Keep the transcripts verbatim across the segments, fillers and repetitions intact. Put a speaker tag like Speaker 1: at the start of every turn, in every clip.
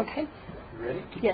Speaker 1: Okay.
Speaker 2: You ready?
Speaker 1: Yes.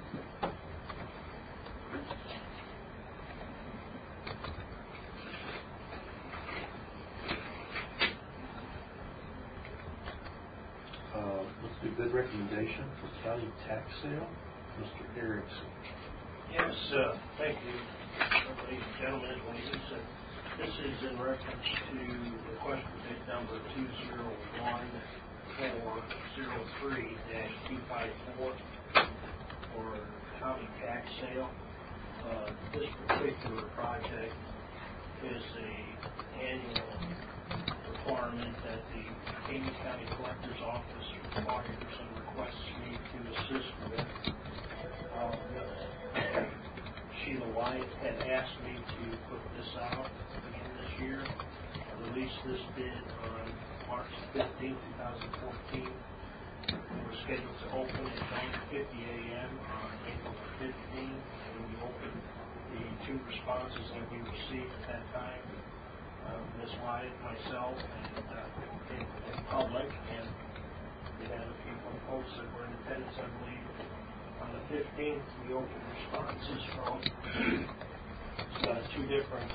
Speaker 2: Uh, let's do bid recommendation for county tax sale. Mister Erickson.
Speaker 3: Yes, uh, thank you, ladies and gentlemen. Ladies, uh, this is in reference to request for bid number two zero one four zero three dash two five four for county tax sale. Uh, this particular project is a annual requirement that the Caney County Collector's Office requires and requests me to assist with. Um, Sheila White had asked me to put this out again this year. I released this bid on March fifteenth, two thousand fourteen. We were scheduled to open at nine fifty a m on April fifteenth, and we opened. The two responses that we received at that time, uh, Miz White, myself, and uh, in, in public, and we had a few folks that were in attendance, I believe. On the fifteenth, we opened responses from uh, two different,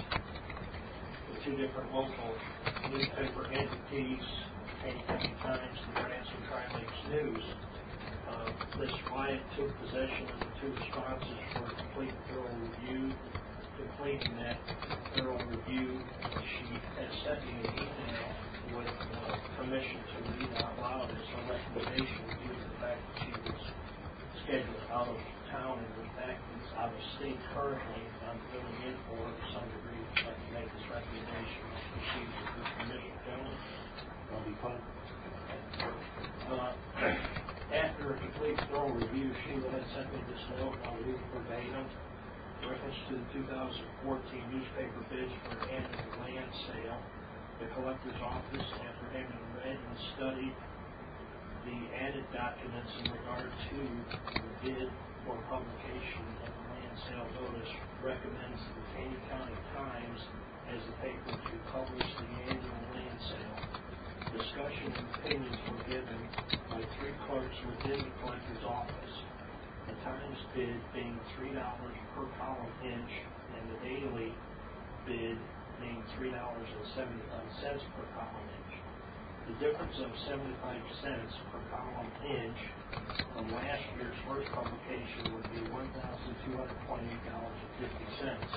Speaker 3: two different local newspaper entities, Caney County Times and Branson Tri-Lakes News. Uh, Miz Wyatt took possession of the two responses for a complete and thorough review. Completing that thorough review, she had sent me an email with uh, permission to read out loud as a recommendation due to the fact that she was scheduled out of town and in fact is out of state currently. I'm filling in for her to some degree. I'd like to make this recommendation. I'll proceed with your permission, gentlemen.
Speaker 2: That'll be fine.
Speaker 3: Uh, after a complete thorough review, Sheila had sent me this note, and I'll read it verbatim. Reference to the two thousand fourteen newspaper bids for an annual land sale. The collector's office, after having read and studied the added documents in regard to the bid for publication of the land sale notice, recommends the Caney County Times as the paper to publish the annual land sale. Discussion and opinions were given by three clerks within the collector's office. The Times bid being three dollars per column inch, and the daily bid being three dollars and seventy-five cents per column inch. The difference of seventy-five cents per column inch from last year's first publication would be one thousand two hundred twenty-eight dollars and fifty cents.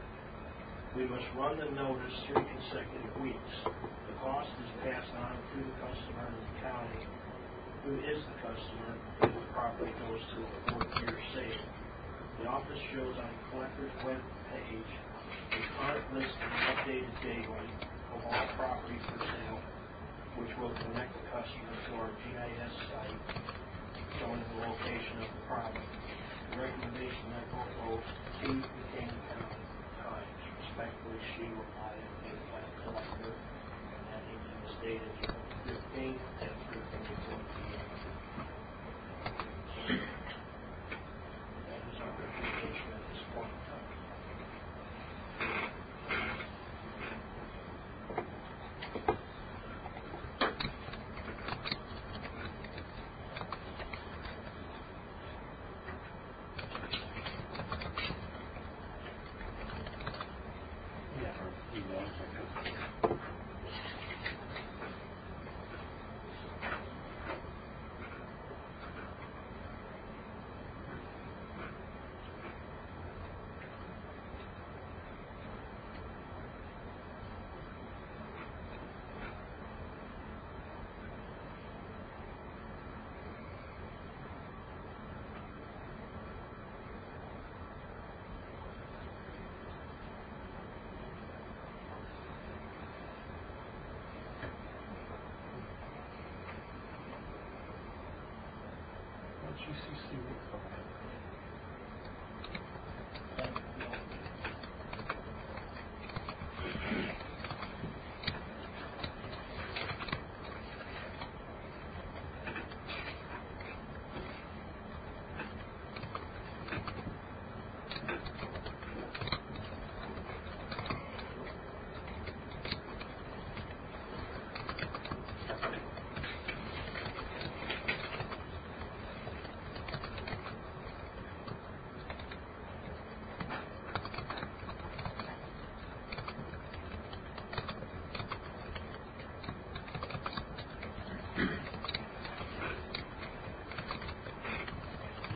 Speaker 3: We must run the notice three consecutive weeks. The cost is passed on to the customer in the county, who is the customer if the property goes to a fourth-year sale. The office shows on the collector's web page a current listing updated daily of all property for sale, which will connect the customer to our G I S site showing the location of the property. The recommendation therefore goes to the Caney County Times. Respectfully, Sheila Wyatt, Caney County Collector, and that email was dated April fifteenth at three twenty-four p m That is our recommendation at this point in time.
Speaker 2: G C C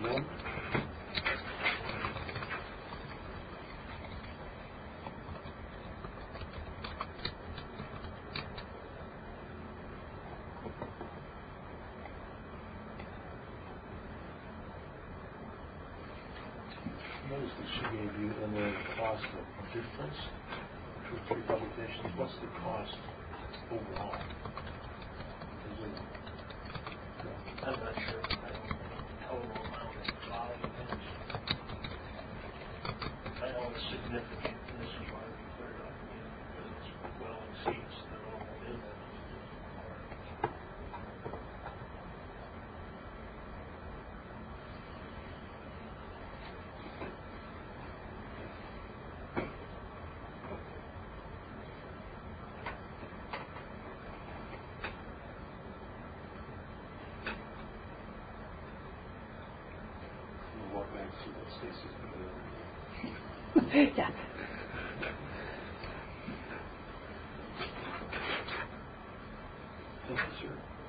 Speaker 2: None? Notice that she gave you in the cost of difference between three publications. What's the cost overall? Is it, no?
Speaker 3: I'm not sure what the total amount of volume is. I know it's significant, and this is why we put it up, you know, because it's well exceeds the normal business.
Speaker 2: We'll walk back to what Stacy's put in.
Speaker 1: Yeah.
Speaker 2: Thank you, sir.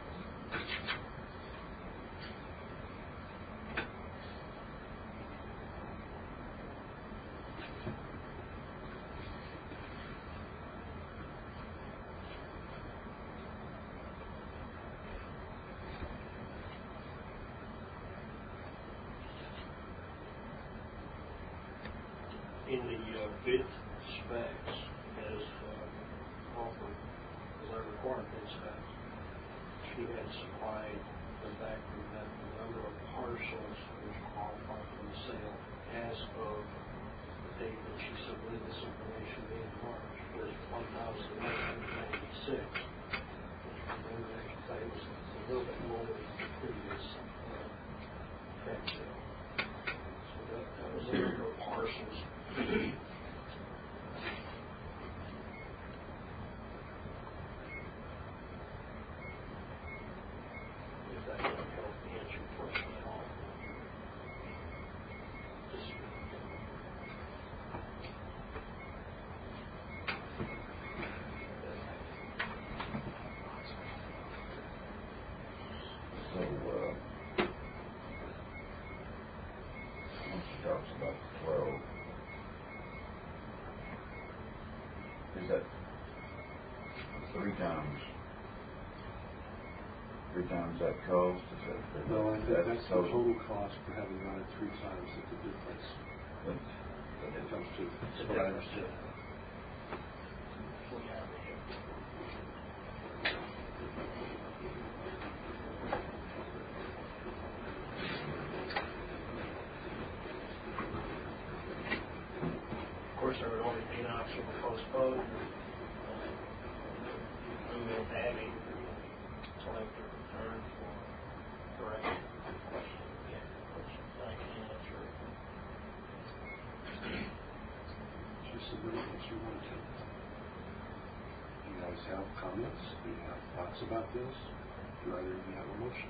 Speaker 3: In the uh, bid specs, as uh, offered, as I required bid specs, she had supplied the fact that the number of parcels which qualify for the sale as of the date that she submitted this information in March was one thousand nine hundred ninety-six. Which remember, I should say was a little bit lower than the previous uh, tax sale. So that, that was the number of parcels. If that would help answer your question at all. Just,
Speaker 4: So, uh, when she talks about twelve, is that three times, three times that cost? Is that,
Speaker 2: No, I think
Speaker 4: that's
Speaker 2: that's the total cost for having run it three times at the difference.
Speaker 4: But,
Speaker 2: When it comes to, that's what I understood.
Speaker 3: full average. Of course, there would only be an option to postpone. uh, We will have a collector return for correct question, yeah, question I can answer.
Speaker 2: She submitted what she wanted to. Do you guys have comments? Do you have thoughts about this? Do either of you have a motion?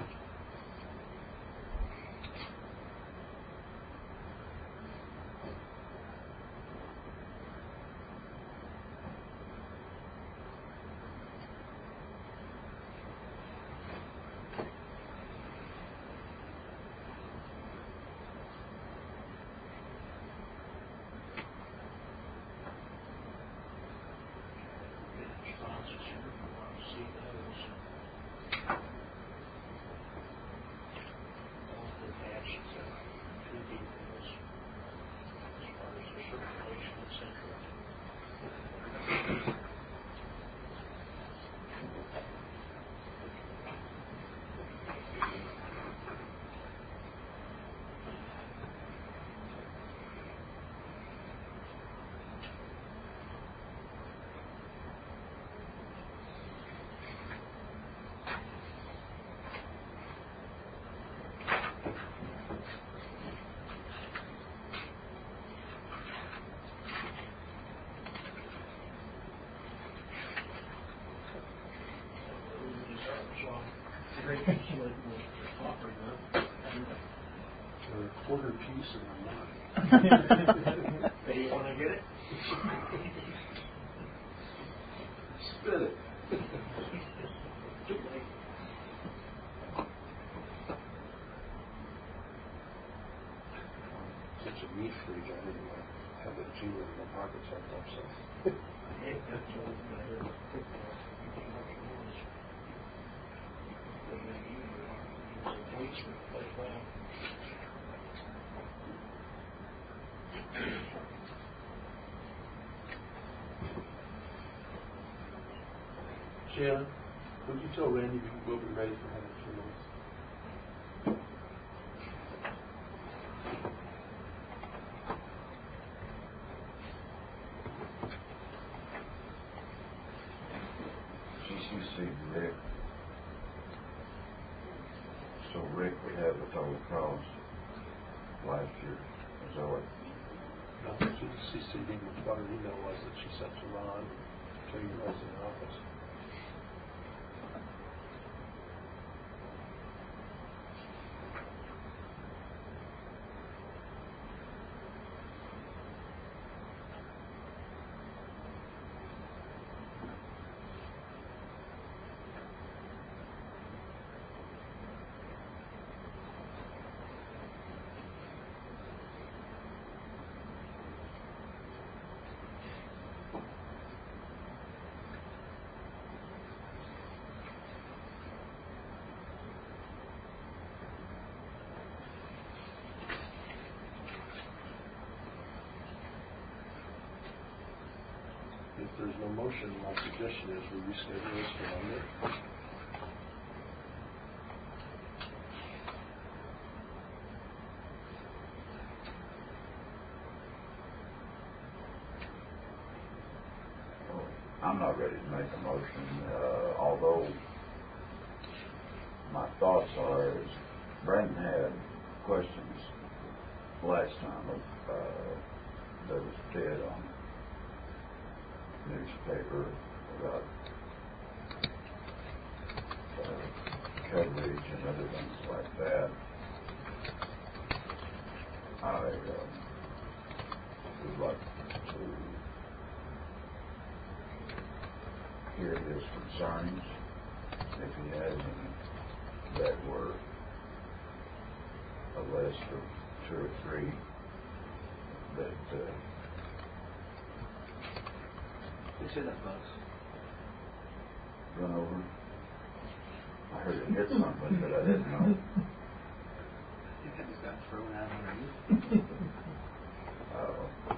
Speaker 3: Responses here, if you want to see those. Both attached to two details as far as the circulation, et cetera.
Speaker 2: They're a quarter piece and I'm not.
Speaker 3: Hey, you want to get it?
Speaker 2: Spit it.
Speaker 3: Too late.
Speaker 2: such a neat freak, I didn't want to have a jewel in my pockets all the time, so.
Speaker 3: Hey, that's all better.
Speaker 2: Shannon, would you tell Randy we'll be ready for him in a few minutes?
Speaker 4: G C C Rick. So Rick would have the total cost last year. Is that what?
Speaker 2: No, she C C'd me with what her email was that she sent to Ron, to you guys in the office. If there's no motion, my suggestion is we reschedule this for Monday.
Speaker 4: I'm not ready to make a motion, uh, although my thoughts are is Brandon had questions last time of, uh, that was fed on newspaper about uh, coverage and other things like that. I uh, would like to hear his concerns, if he has any, that were a list of two or three that uh,
Speaker 1: It's in that box.
Speaker 4: run over. I heard it hit something, but I didn't know.
Speaker 1: I think that just got thrown out underneath.
Speaker 4: Uh,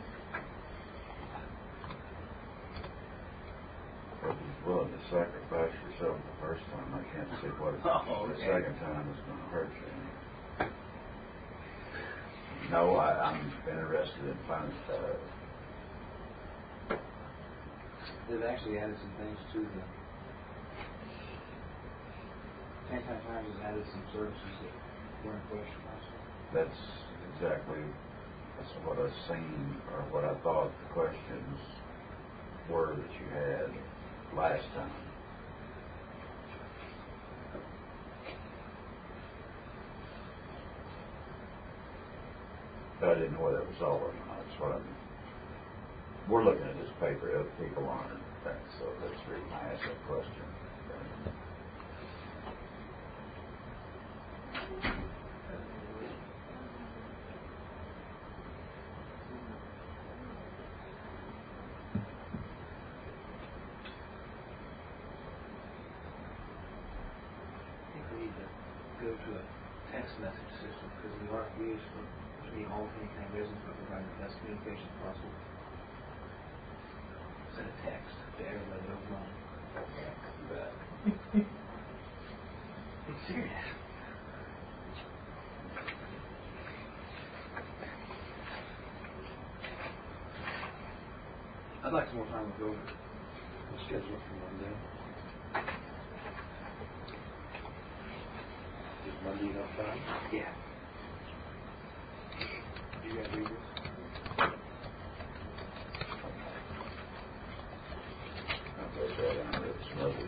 Speaker 4: If he's willing to sacrifice yourself the first time, I can't see what
Speaker 1: Oh,
Speaker 4: the
Speaker 1: okay.
Speaker 4: second time is going to hurt you. No, I, I'm interested in finding, uh,
Speaker 1: They've actually added some things to the Tankai Times has added some services that were in question also.
Speaker 4: that's exactly, that's what I've seen, or what I thought the questions were that you had last time. But I didn't know whether it was all or not. That's what I'm, we're looking at this paper, other people aren't, so that's the reason I asked that question.
Speaker 1: I think we need to go to a text message system because the R F Us for any all anything business will provide the best communication possible. Send a text to everybody over on. I'm serious. I'd like some more time with Grover.
Speaker 2: We'll schedule it for Monday. Is Monday enough time?
Speaker 1: Yeah. You guys read this?
Speaker 4: I've read that and I read some other.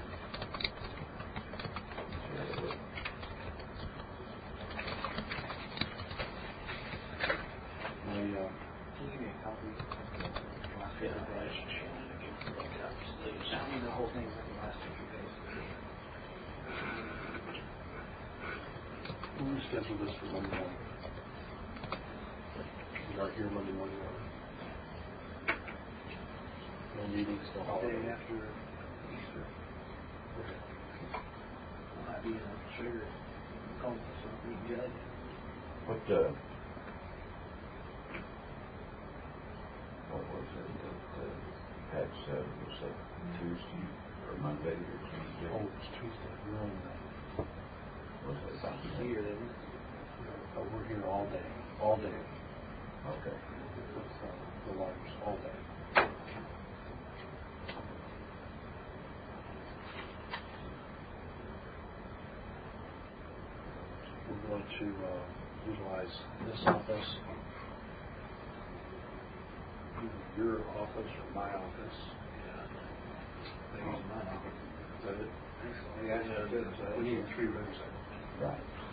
Speaker 2: My, uh,
Speaker 1: Can you give me a copy?
Speaker 3: Yeah, right, Shannon, I give you a copy, please.
Speaker 1: I need the whole thing like the last two days.
Speaker 2: we'll reschedule this for Monday morning. Not here Monday morning. No meetings, no
Speaker 1: Day
Speaker 2: holiday.
Speaker 1: after Easter, might be a sugar conference, so we can judge.
Speaker 4: What, uh, what was it that, uh, Pat said, was it Tuesday or Monday or Tuesday?
Speaker 2: Oh, it's Tuesday, we're on that.
Speaker 4: Was it something?
Speaker 1: Here, then.
Speaker 2: But we're here all day, all day,
Speaker 4: Okay.
Speaker 2: with uh, the lawyers, all day. We're going to uh, utilize this office, either your office or my office.
Speaker 1: They use mine.
Speaker 2: Is that it?
Speaker 1: Yeah, that's good, so
Speaker 2: We need three rooms there.
Speaker 4: Right.